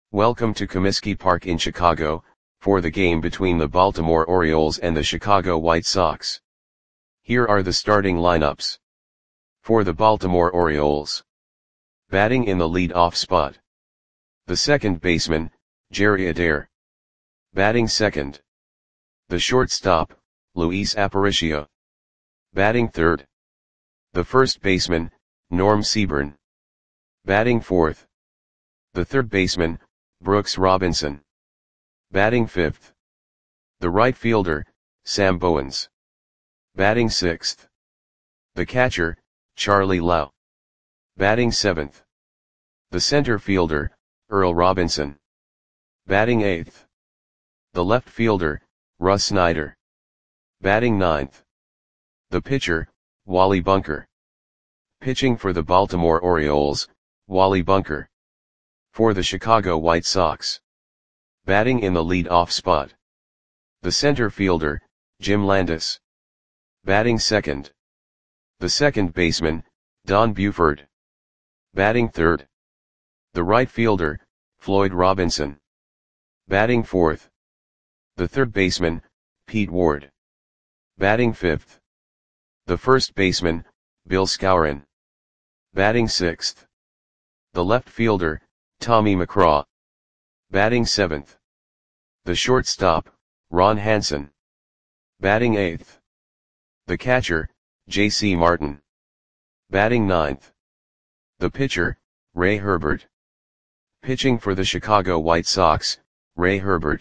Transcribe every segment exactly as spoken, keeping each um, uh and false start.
Welcome to Comiskey Park in Chicago, for the game between the Baltimore Orioles and the Chicago White Sox. Here are the starting lineups. For the Baltimore Orioles. Batting in the lead-off spot. The second baseman, Jerry Adair. Batting second. The shortstop, Luis Aparicio. Batting third. The first baseman, Norm Seaburn. Batting fourth. The third baseman, Brooks Robinson. Batting fifth. The right fielder, Sam Bowens. Batting sixth. The catcher, Charlie Lau. Batting seventh. The center fielder, Earl Robinson. Batting eighth. The left fielder, Russ Snyder. Batting ninth. The pitcher, Wally Bunker. Pitching for the Baltimore Orioles, Wally Bunker. For the Chicago White Sox. Batting in the lead-off spot. The center fielder, Jim Landis. Batting second. The second baseman, Don Buford. Batting third. The right fielder, Floyd Robinson. Batting fourth. The third baseman, Pete Ward. Batting fifth. The first baseman, Bill Skowron. Batting sixth. The left fielder, Tommy McCraw. Batting seventh. The shortstop, Ron Hansen. Batting eighth. The catcher, J C Martin. Batting ninth. The pitcher, Ray Herbert. Pitching for the Chicago White Sox, Ray Herbert.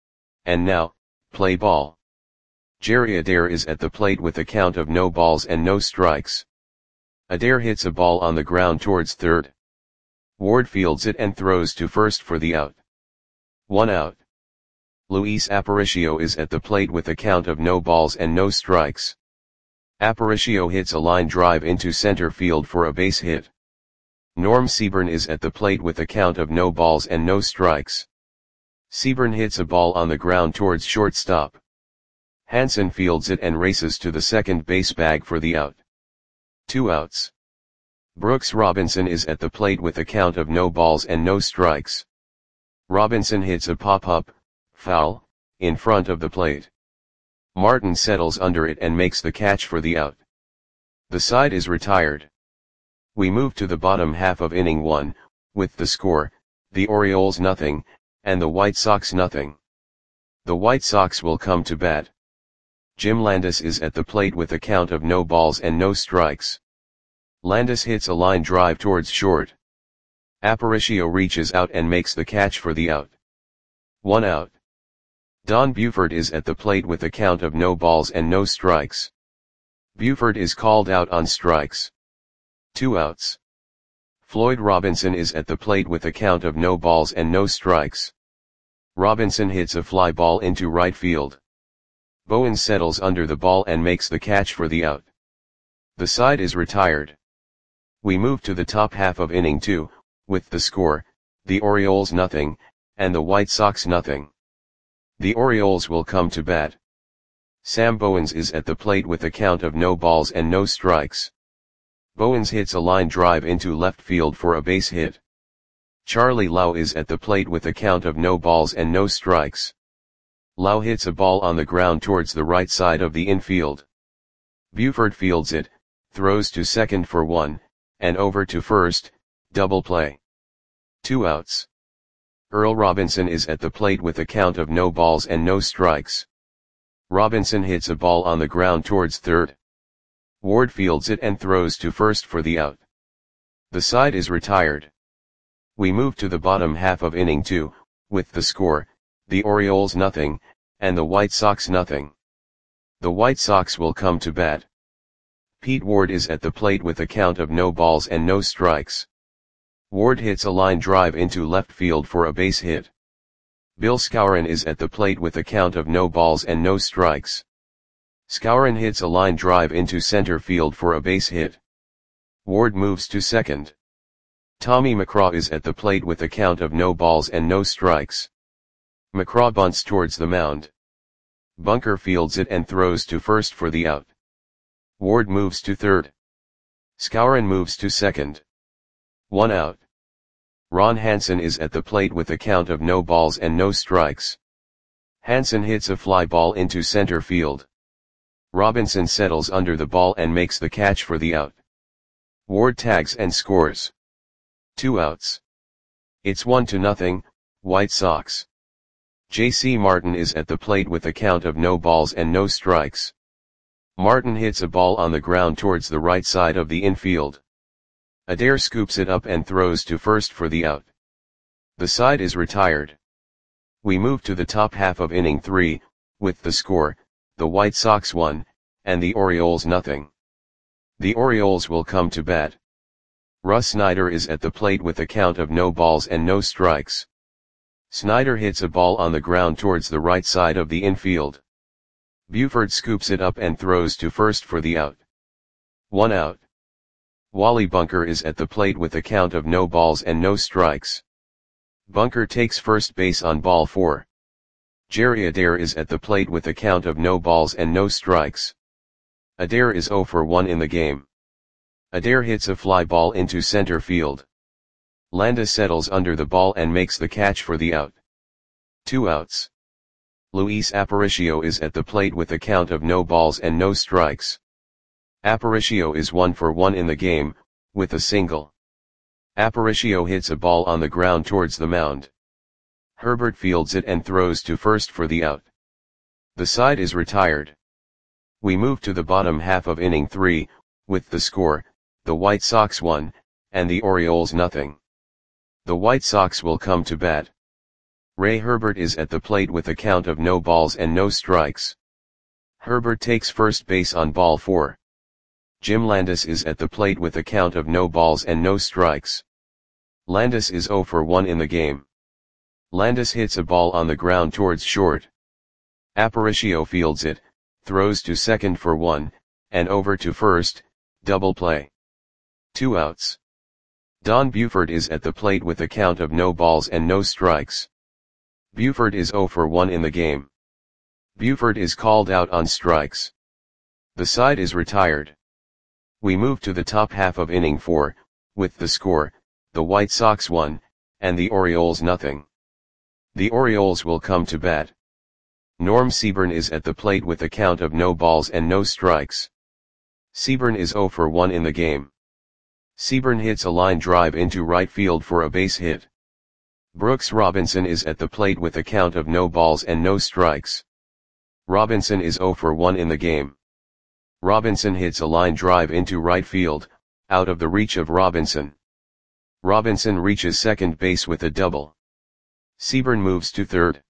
And now, play ball. Jerry Adair is at the plate with a count of no balls and no strikes. Adair hits a ball on the ground towards third. Ward fields it and throws to first for the out. One out. Luis Aparicio is at the plate with a count of no balls and no strikes. Aparicio hits a line drive into center field for a base hit. Norm Seaburn is at the plate with a count of no balls and no strikes. Seaburn hits a ball on the ground towards shortstop. Hansen fields it and races to the second base bag for the out. Two outs. Brooks Robinson is at the plate with a count of no balls and no strikes. Robinson hits a pop-up, foul, in front of the plate. Martin settles under it and makes the catch for the out. The side is retired. We move to the bottom half of inning one, with the score, the Orioles nothing, and the White Sox nothing. The White Sox will come to bat. Jim Landis is at the plate with a count of no balls and no strikes. Landis hits a line drive towards short. Aparicio reaches out and makes the catch for the out. One out. Don Buford is at the plate with a count of no balls and no strikes. Buford is called out on strikes. Two outs. Floyd Robinson is at the plate with a count of no balls and no strikes. Robinson hits a fly ball into right field. Bowens settles under the ball and makes the catch for the out. The side is retired. We move to the top half of inning two, with the score, the Orioles nothing, and the White Sox nothing. The Orioles will come to bat. Sam Bowens is at the plate with a count of no balls and no strikes. Bowens hits a line drive into left field for a base hit. Charlie Lau is at the plate with a count of no balls and no strikes. Lau hits a ball on the ground towards the right side of the infield. Buford fields it, throws to second for one, and over to first, double play. Two outs. Earl Robinson is at the plate with a count of no balls and no strikes. Robinson hits a ball on the ground towards third. Ward fields it and throws to first for the out. The side is retired. We move to the bottom half of inning two, with the score, the Orioles nothing, and the White Sox nothing. The White Sox will come to bat. Pete Ward is at the plate with a count of no balls and no strikes. Ward hits a line drive into left field for a base hit. Bill Skowron is at the plate with a count of no balls and no strikes. Skowron hits a line drive into center field for a base hit. Ward moves to second. Tommy McCraw is at the plate with a count of no balls and no strikes. McCraw bunts towards the mound. Bunker fields it and throws to first for the out. Ward moves to third. Skowron moves to second. One out. Ron Hansen is at the plate with a count of no balls and no strikes. Hansen hits a fly ball into center field. Robinson settles under the ball and makes the catch for the out. Ward tags and scores. Two outs. It's one to nothing, White Sox. J C Martin is at the plate with a count of no balls and no strikes. Martin hits a ball on the ground towards the right side of the infield. Adair scoops it up and throws to first for the out. The side is retired. We move to the top half of inning three, with the score, the White Sox one, and the Orioles nothing. The Orioles will come to bat. Russ Snyder is at the plate with a count of no balls and no strikes. Snyder hits a ball on the ground towards the right side of the infield. Buford scoops it up and throws to first for the out. One out. Wally Bunker is at the plate with a count of no balls and no strikes. Bunker takes first base on ball four. Jerry Adair is at the plate with a count of no balls and no strikes. Adair is oh for one in the game. Adair hits a fly ball into center field. Landis settles under the ball and makes the catch for the out. Two outs. Luis Aparicio is at the plate with a count of no balls and no strikes. Aparicio is one for one in the game, with a single. Aparicio hits a ball on the ground towards the mound. Herbert fields it and throws to first for the out. The side is retired. We move to the bottom half of inning three, with the score, the White Sox one, and the Orioles nothing. The White Sox will come to bat. Ray Herbert is at the plate with a count of no balls and no strikes. Herbert takes first base on ball four. Jim Landis is at the plate with a count of no balls and no strikes. Landis is oh for one in the game. Landis hits a ball on the ground towards short. Aparicio fields it, throws to second for one, and over to first, double play. Two outs. Don Buford is at the plate with a count of no balls and no strikes. Buford is oh for one in the game. Buford is called out on strikes. The side is retired. We move to the top half of inning four, with the score, the White Sox one, and the Orioles nothing. The Orioles will come to bat. Norm Seaburn is at the plate with a count of no balls and no strikes. Seaburn is oh for one in the game. Seaburn hits a line drive into right field for a base hit. Brooks Robinson is at the plate with a count of no balls and no strikes. Robinson is oh for one in the game. Robinson hits a line drive into right field, out of the reach of Robinson. Robinson reaches second base with a double. Seaburn moves to third.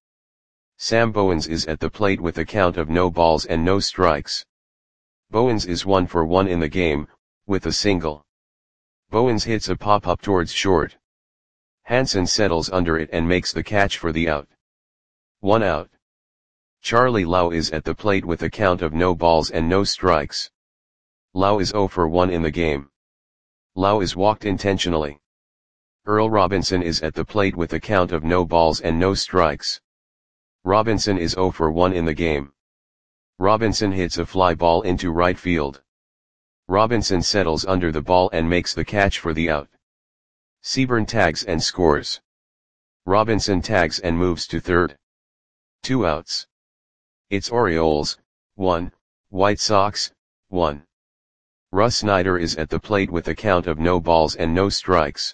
Sam Bowens is at the plate with a count of no balls and no strikes. Bowens is one for one in the game, with a single. Bowens hits a pop-up towards short. Hansen settles under it and makes the catch for the out. One out. Charlie Lau is at the plate with a count of no balls and no strikes. Lau is oh for one in the game. Lau is walked intentionally. Earl Robinson is at the plate with a count of no balls and no strikes. Robinson is oh for one in the game. Robinson hits a fly ball into right field. Robinson settles under the ball and makes the catch for the out. Seaburn tags and scores. Robinson tags and moves to third. Two outs. It's Orioles, one, White Sox, one. Russ Snyder is at the plate with a count of no balls and no strikes.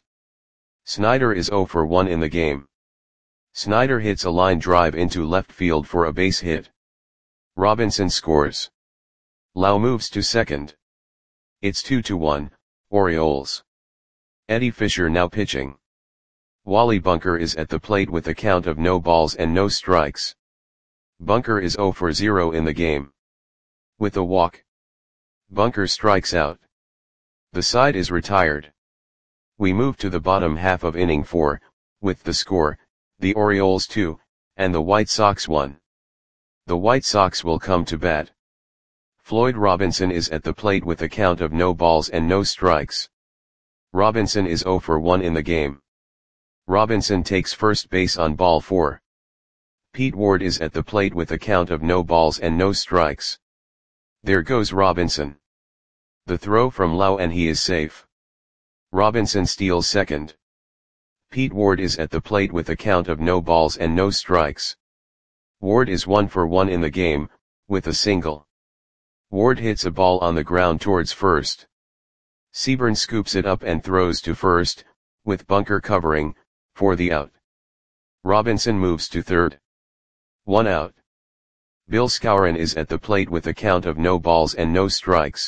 Snyder is oh for one in the game. Snyder hits a line drive into left field for a base hit. Robinson scores. Lau moves to second. It's two to one, Orioles. Eddie Fisher now pitching. Wally Bunker is at the plate with a count of no balls and no strikes. Bunker is oh for zero in the game. With a walk. Bunker strikes out. The side is retired. We move to the bottom half of inning four, with the score, the Orioles two, and the White Sox one. The White Sox will come to bat. Floyd Robinson is at the plate with a count of no balls and no strikes. Robinson is oh for one in the game. Robinson takes first base on ball four. Pete Ward is at the plate with a count of no balls and no strikes. There goes Robinson. The throw from Lau and he is safe. Robinson steals second. Pete Ward is at the plate with a count of no balls and no strikes. Ward is one for one in the game, with a single. Ward hits a ball on the ground towards first. Seaburn scoops it up and throws to first, with bunker covering, for the out. Robinson moves to third. One out. Bill Skowron is at the plate with a count of no balls and no strikes.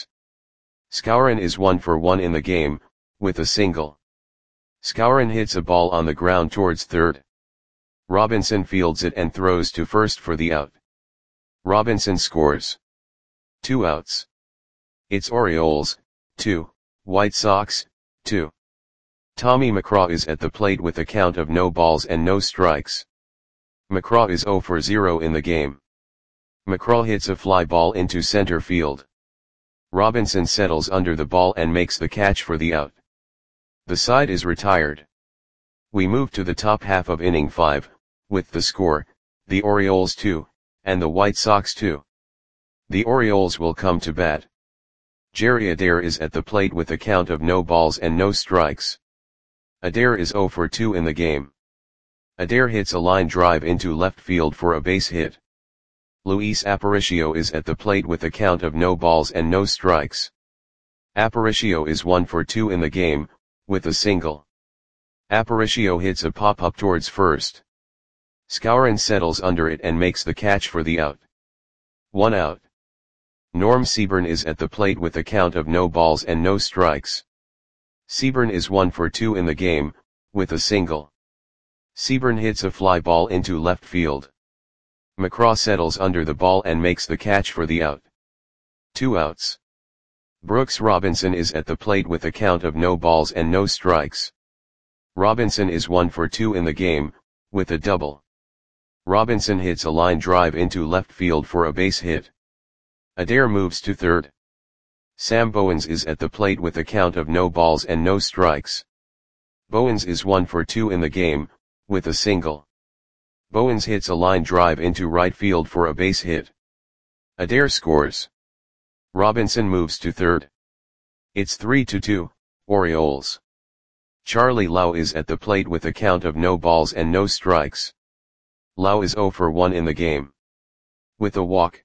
Skowron is one for one in the game, with a single. Skowron hits a ball on the ground towards third. Robinson fields it and throws to first for the out. Robinson scores. Two outs. It's Orioles, two, White Sox, two. Tommy McCraw is at the plate with a count of no balls and no strikes. McCraw is zero for zero in the game. McCraw hits a fly ball into center field. Robinson settles under the ball and makes the catch for the out. The side is retired. We move to the top half of inning five, with the score, the Orioles two, and the White Sox two. The Orioles will come to bat. Jerry Adair is at the plate with a count of no balls and no strikes. Adair is zero for two in the game. Adair hits a line drive into left field for a base hit. Luis Aparicio is at the plate with a count of no balls and no strikes. Aparicio is one for two in the game, with a single. Aparicio hits a pop-up towards first. Skowron settles under it and makes the catch for the out. One out. Norm Seaburn is at the plate with a count of no balls and no strikes. Seaburn is one for two in the game, with a single. Seaburn hits a fly ball into left field. McCraw settles under the ball and makes the catch for the out. Two outs. Brooks Robinson is at the plate with a count of no balls and no strikes. Robinson is one for two in the game, with a double. Robinson hits a line drive into left field for a base hit. Adair moves to third. Sam Bowens is at the plate with a count of no balls and no strikes. Bowens is one for two in the game, with a single. Bowens hits a line drive into right field for a base hit. Adair scores. Robinson moves to third. It's three to two, Orioles. Charlie Lau is at the plate with a count of no balls and no strikes. Lau is zero for one in the game. With a walk.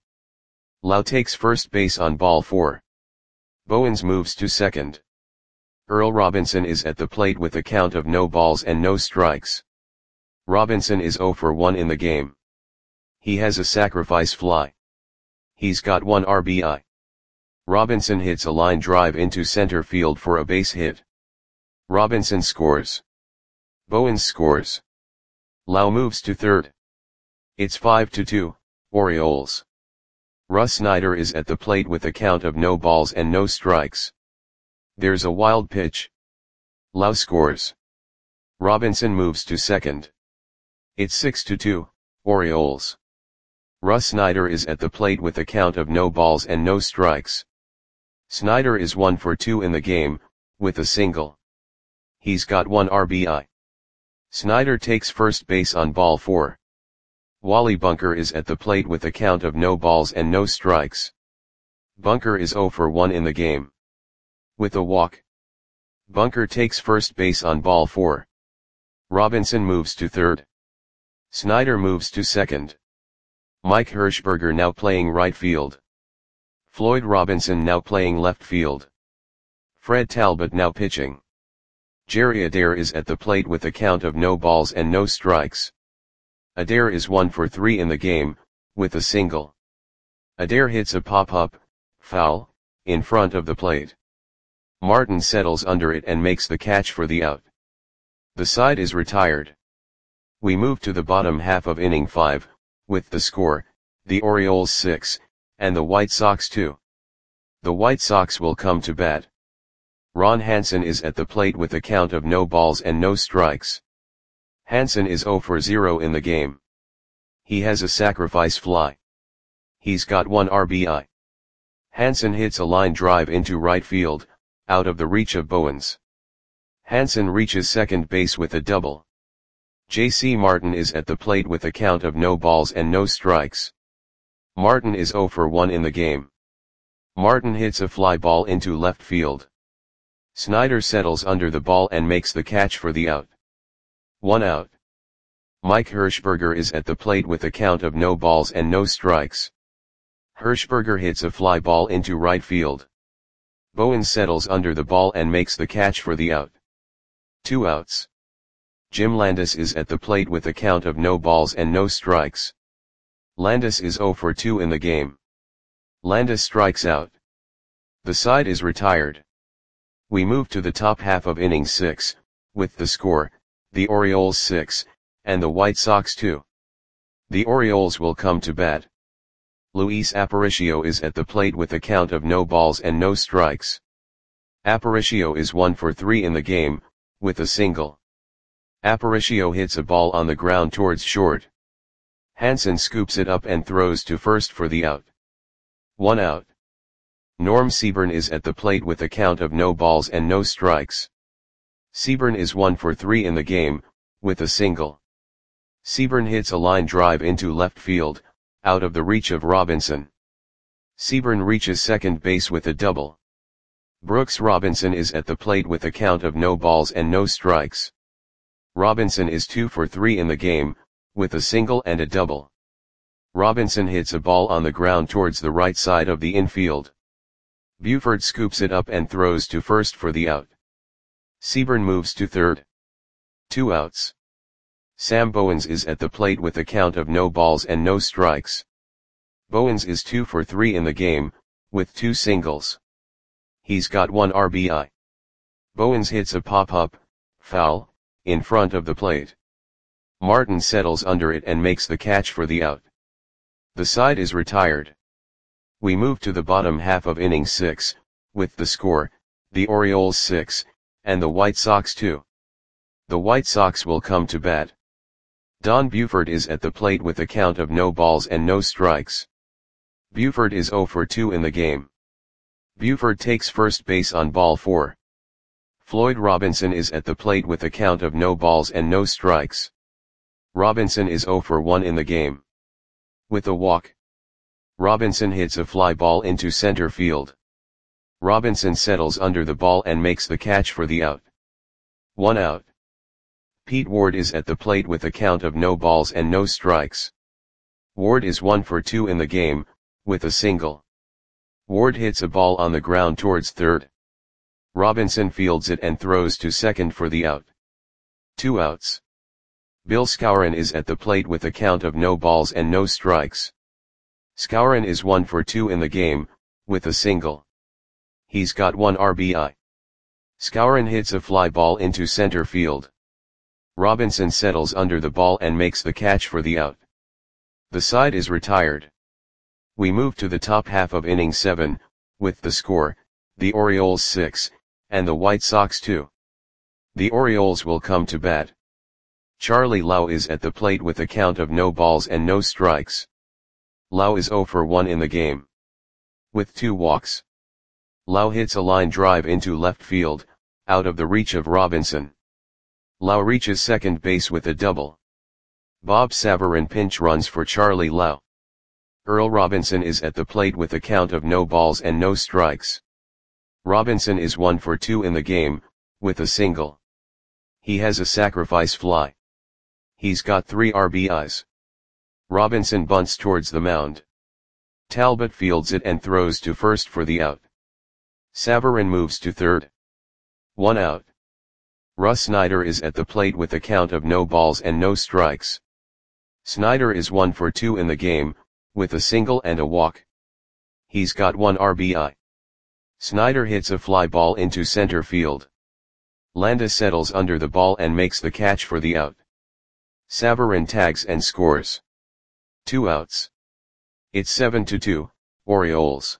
Lau takes first base on ball four. Bowens moves to second. Earl Robinson is at the plate with a count of no balls and no strikes. Robinson is zero for one in the game. He has a sacrifice fly. He's got one R B I. Robinson hits a line drive into center field for a base hit. Robinson scores. Bowens scores. Lau moves to third. It's five to two, Orioles. Russ Snyder is at the plate with a count of no balls and no strikes. There's a wild pitch. Lau scores. Robinson moves to second. It's six to two, Orioles. Russ Snyder is at the plate with a count of no balls and no strikes. Snyder is one for two in the game, with a single. He's got one R B I. Snyder takes first base on ball four. Wally Bunker is at the plate with a count of no balls and no strikes. Bunker is zero for one in the game. With a walk. Bunker takes first base on ball four. Robinson moves to third. Snyder moves to second. Mike Hirschberger now playing right field. Floyd Robinson now playing left field. Fred Talbot now pitching. Jerry Adair is at the plate with a count of no balls and no strikes. Adair is one for three in the game, with a single. Adair hits a pop-up, foul, in front of the plate. Martin settles under it and makes the catch for the out. The side is retired. We move to the bottom half of inning five, with the score, the Orioles six, and the White Sox two. The White Sox will come to bat. Ron Hansen is at the plate with a count of no balls and no strikes. Hansen is zero for zero in the game. He has a sacrifice fly. He's got one R B I. Hansen hits a line drive into right field, out of the reach of Bowens. Hansen reaches second base with a double. J C Martin is at the plate with a count of no balls and no strikes. Martin is zero for one in the game. Martin hits a fly ball into left field. Snyder settles under the ball and makes the catch for the out. One out. Mike Hirschberger is at the plate with a count of no balls and no strikes. Hirschberger hits a fly ball into right field. Bowens settles under the ball and makes the catch for the out. Two outs. Jim Landis is at the plate with a count of no balls and no strikes. Landis is oh for two in the game. Landis strikes out. The side is retired. We move to the top half of inning six, with the score, the Orioles six, and the White Sox two. The Orioles will come to bat. Luis Aparicio is at the plate with a count of no balls and no strikes. Aparicio is one for three in the game, with a single. Aparicio hits a ball on the ground towards short. Hansen scoops it up and throws to first for the out. One out. Norm Seaburn is at the plate with a count of no balls and no strikes. Seaburn is one for three in the game, with a single. Seaburn hits a line drive into left field, out of the reach of Robinson. Seaburn reaches second base with a double. Brooks Robinson is at the plate with a count of no balls and no strikes. Robinson is two for three in the game, with a single and a double. Robinson hits a ball on the ground towards the right side of the infield. Buford scoops it up and throws to first for the out. Seaburn moves to third. Two outs. Sam Bowens is at the plate with a count of no balls and no strikes. Bowens is two for three in the game, with two singles. He's got one R B I. Bowens hits a pop-up, foul, in front of the plate. Martin settles under it and makes the catch for the out. The side is retired. We move to the bottom half of inning six, with the score, the Orioles six, and the White Sox two. The White Sox will come to bat. Don Buford is at the plate with a count of no balls and no strikes. Buford is oh for two in the game. Buford takes first base on ball four. Floyd Robinson is at the plate with a count of no balls and no strikes. Robinson is oh for one in the game. With a walk. Robinson hits a fly ball into center field. Robinson settles under the ball and makes the catch for the out. One out. Pete Ward is at the plate with a count of no balls and no strikes. Ward is one for two in the game, with a single. Ward hits a ball on the ground towards third. Robinson fields it and throws to second for the out. Two outs. Bill Skowron is at the plate with a count of no balls and no strikes. Skowron is one for two in the game, with a single. He's got one R B I. Skowron hits a fly ball into center field. Robinson settles under the ball and makes the catch for the out. The side is retired. We move to the top half of inning seven, with the score, the Orioles six, and the White Sox two. The Orioles will come to bat. Charlie Lau is at the plate with a count of no balls and no strikes. Lau is oh for one in the game. With two walks. Lau hits a line drive into left field, out of the reach of Robinson. Lau reaches second base with a double. Bob Savarin pinch runs for Charlie Lau. Earl Robinson is at the plate with a count of no balls and no strikes. Robinson is one for two in the game, with a single. He has a sacrifice fly. He's got three R B Is. Robinson bunts towards the mound. Talbot fields it and throws to first for the out. Savarin moves to third. One out. Russ Snyder is at the plate with a count of no balls and no strikes. Snyder is one for two in the game, with a single and a walk. He's got one R B I. Snyder hits a fly ball into center field. Landis settles under the ball and makes the catch for the out. Savarin tags and scores. Two outs. It's seven to two, Orioles.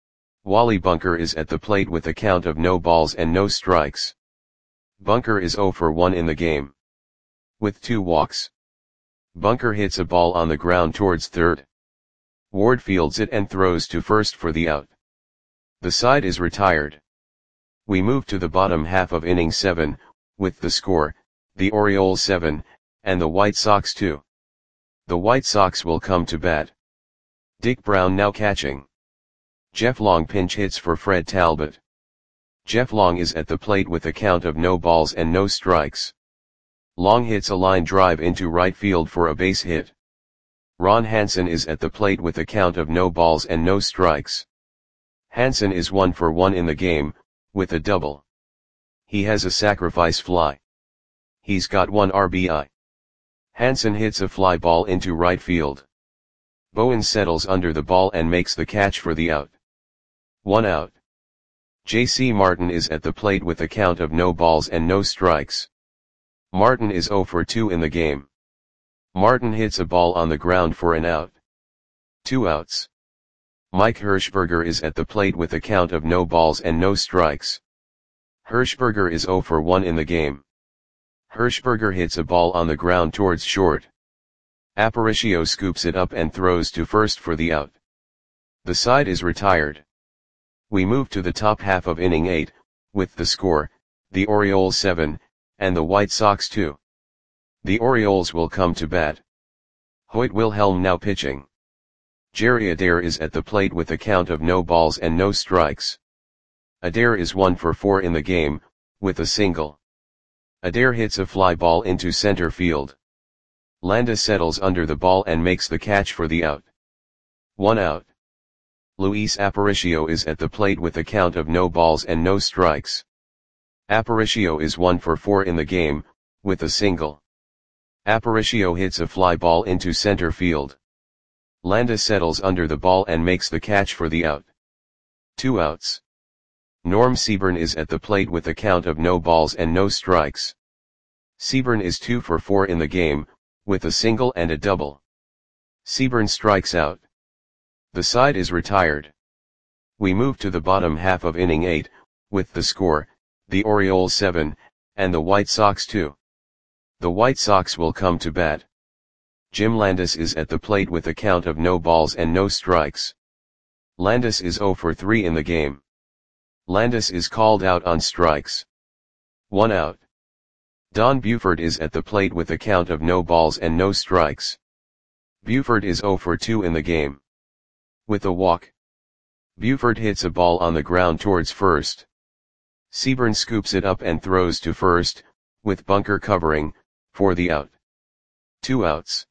Wally Bunker is at the plate with a count of no balls and no strikes. Bunker is oh for one in the game. With two walks. Bunker hits a ball on the ground towards third. Ward fields it and throws to first for the out. The side is retired. We move to the bottom half of inning seven, with the score, the Orioles seven, and the White Sox two. The White Sox will come to bat. Dick Brown now catching. Jeff Long pinch hits for Fred Talbot. Jeff Long is at the plate with a count of no balls and no strikes. Long hits a line drive into right field for a base hit. Ron Hansen is at the plate with a count of no balls and no strikes. Hansen is one for one in the game, with a double. He has a sacrifice fly. He's got one R B I. Hansen hits a fly ball into right field. Bowens settles under the ball and makes the catch for the out. One out. J C Martin is at the plate with a count of no balls and no strikes. Martin is zero for two in the game. Martin hits a ball on the ground for an out. Two outs. Mike Hirschberger is at the plate with a count of no balls and no strikes. Hirschberger is zero for one in the game. Hirschberger hits a ball on the ground towards short. Aparicio scoops it up and throws to first for the out. The side is retired. We move to the top half of inning eight, with the score, the Orioles seven, and the White Sox two. The Orioles will come to bat. Hoyt Wilhelm now pitching. Jerry Adair is at the plate with a count of no balls and no strikes. Adair is one for four in the game, with a single. Adair hits a fly ball into center field. Landa settles under the ball and makes the catch for the out. One out. Luis Aparicio is at the plate with a count of no balls and no strikes. Aparicio is one for four in the game, with a single. Aparicio hits a fly ball into center field. Landa settles under the ball and makes the catch for the out. Two outs. Norm Seaburn is at the plate with a count of no balls and no strikes. Seaburn is two for four in the game, with a single and a double. Seaburn strikes out. The side is retired. We move to the bottom half of inning eight, with the score, the Orioles seven, and the White Sox two. The White Sox will come to bat. Jim Landis is at the plate with a count of no balls and no strikes. Landis is zero for three in the game. Landis is called out on strikes. One out. Don Buford is at the plate with a count of no balls and no strikes. Buford is zero for two in the game. With a walk. Buford hits a ball on the ground towards first. Seaburn scoops it up and throws to first, with bunker covering, for the out. Two outs.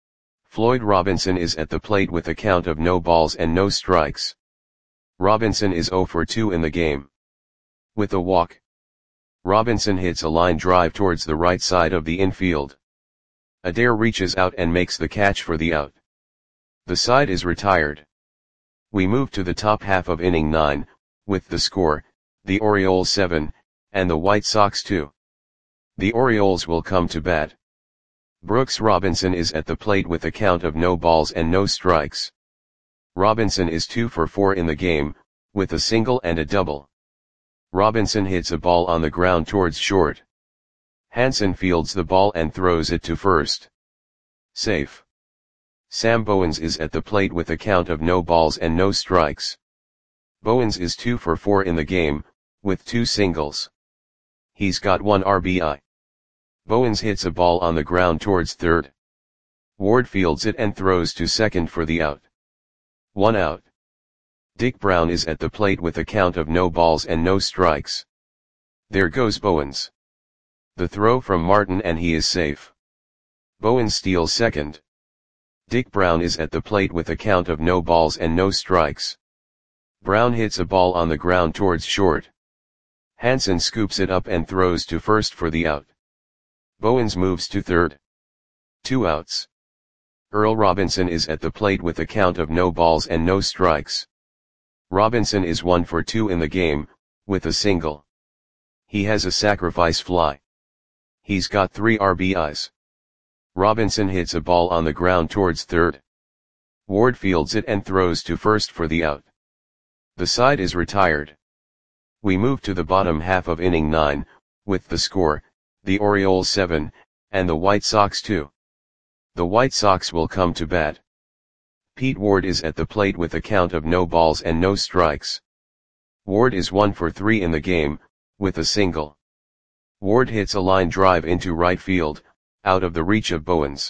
Floyd Robinson is at the plate with a count of no balls and no strikes. Robinson is zero for two in the game. With a walk. Robinson hits a line drive towards the right side of the infield. Adair reaches out and makes the catch for the out. The side is retired. We move to the top half of inning nine, with the score, the Orioles seven, and the White Sox two. The Orioles will come to bat. Brooks Robinson is at the plate with a count of no balls and no strikes. Robinson is two for four in the game, with a single and a double. Robinson hits a ball on the ground towards short. Hansen fields the ball and throws it to first. Safe. Sam Bowens is at the plate with a count of no balls and no strikes. Bowens is two for four in the game, with two singles. He's got one R B I. Bowens hits a ball on the ground towards third. Ward fields it and throws to second for the out. One out. Dick Brown is at the plate with a count of no balls and no strikes. There goes Bowens. The throw from Martin and he is safe. Bowens steals second. Dick Brown is at the plate with a count of no balls and no strikes. Brown hits a ball on the ground towards short. Hansen scoops it up and throws to first for the out. Bowens moves to third. Two outs. Earl Robinson is at the plate with a count of no balls and no strikes. Robinson is one for two in the game, with a single. He has a sacrifice fly. He's got three R B Is. Robinson hits a ball on the ground towards third. Ward fields it and throws to first for the out. The side is retired. We move to the bottom half of inning nine, with the score, the Orioles seven, and the White Sox two. The White Sox will come to bat. Pete Ward is at the plate with a count of no balls and no strikes. Ward is one for three in the game, with a single. Ward hits a line drive into right field, out of the reach of Bowens.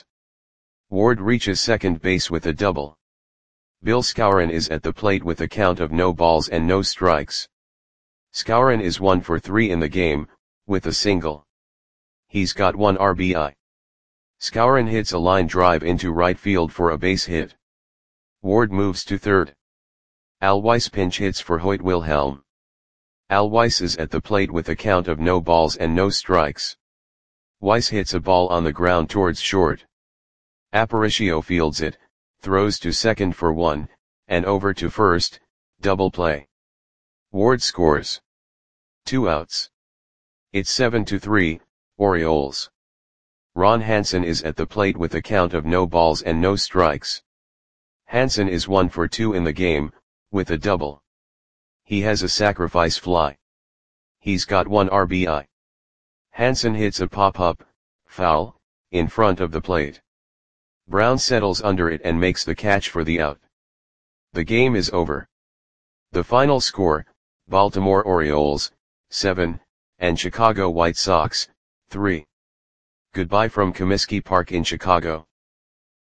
Ward reaches second base with a double. Bill Skowron is at the plate with a count of no balls and no strikes. Skowron is one for three in the game, with a single. He's got one R B I. Skowron hits a line drive into right field for a base hit. Ward moves to third. Al Weiss pinch hits for Hoyt Wilhelm. Al Weiss is at the plate with a count of no balls and no strikes. Weiss hits a ball on the ground towards short. Aparicio fields it, throws to second for one, and over to first, double play. Ward scores. Two outs. It's seven to three, Orioles. Ron Hansen is at the plate with a count of no balls and no strikes. Hansen is one for two in the game, with a double. He has a sacrifice fly. He's got one R B I. Hansen hits a pop-up, foul, in front of the plate. Brown settles under it and makes the catch for the out. The game is over. The final score, Baltimore Orioles, seven, and Chicago White Sox, three. Goodbye from Comiskey Park in Chicago.